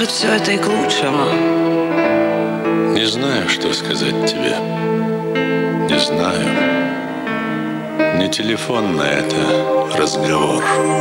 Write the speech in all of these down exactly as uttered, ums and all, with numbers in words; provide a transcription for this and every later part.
может, все это и к лучшему. Не знаю, что сказать тебе. Не знаю. Не телефонно это разговор.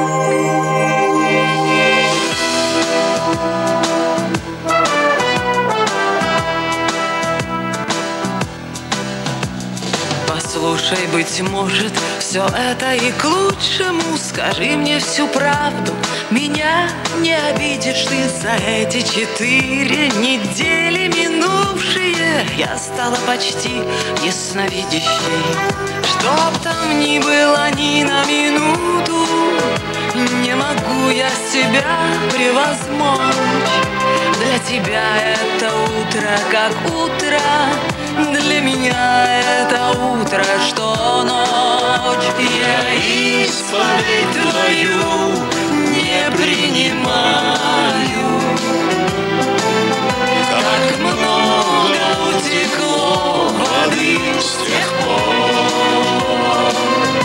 Послушай, быть может, все это и к лучшему. Скажи мне всю правду, меня не обидишь ты. За эти четыре недели минувшие я стала почти ясновидящей. Чтоб там ни было ни на минуту, не могу я себя превозмочь. Для тебя это утро как утро, для меня это утро, что ночь. Я исповедь твою не принимаю. Как много утекло воды с тех пор.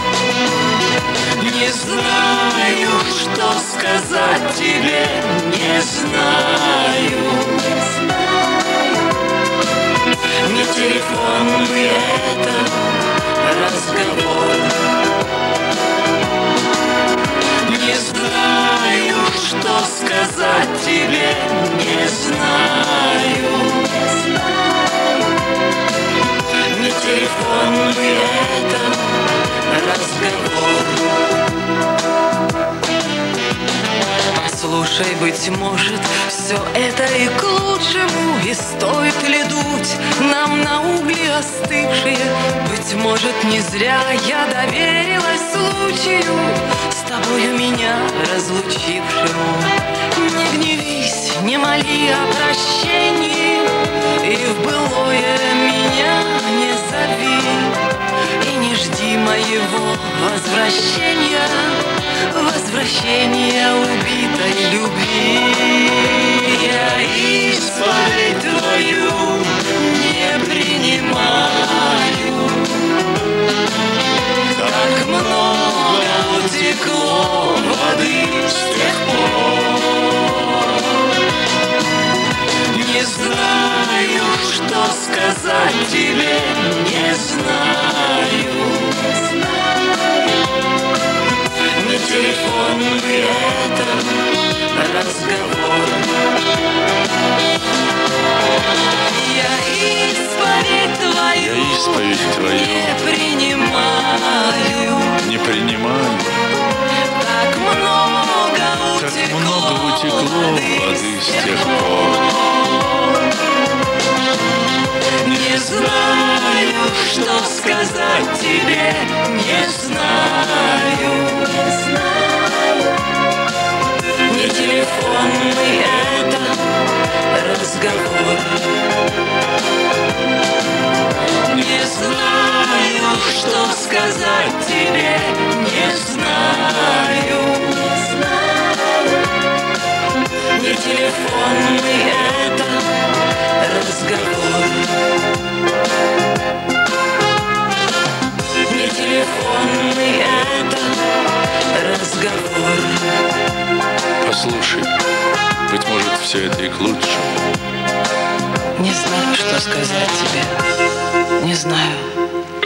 Не знаю, что сказать тебе, не знаю. Не телефонный это разговор. Не знаю, что сказать тебе, не знаю. Не телефонный это разговор. Послушай, быть может, все это и к лучшему. И стоит ли дуть нам на угли остывшие? Быть может, не зря я доверилась случаю, с тобою меня разлучившему. Не гневись, не моли о прощении, и в былое меня не зови. И не жди моего возвращения, возвращения убитой любви. Я исповедь твою не принимаю. Как много утекло воды с тех пор. Не знаю, что сказать тебе, не знаю. Не телефонный это разговор. Я исповедь твою, Я исповедь твою не принимаю. Не принимаю. Так много Так утекло, много утекло воды с тех пор. Не знаю, что сказать тебе, не знаю. Не телефонный это разговор. Не знаю, что сказать тебе, не знаю. Не телефонный это разговор. Не телефонный это разговор. Послушай, быть может, все это и к лучшему. Не знаю, что сказать тебе. Не знаю.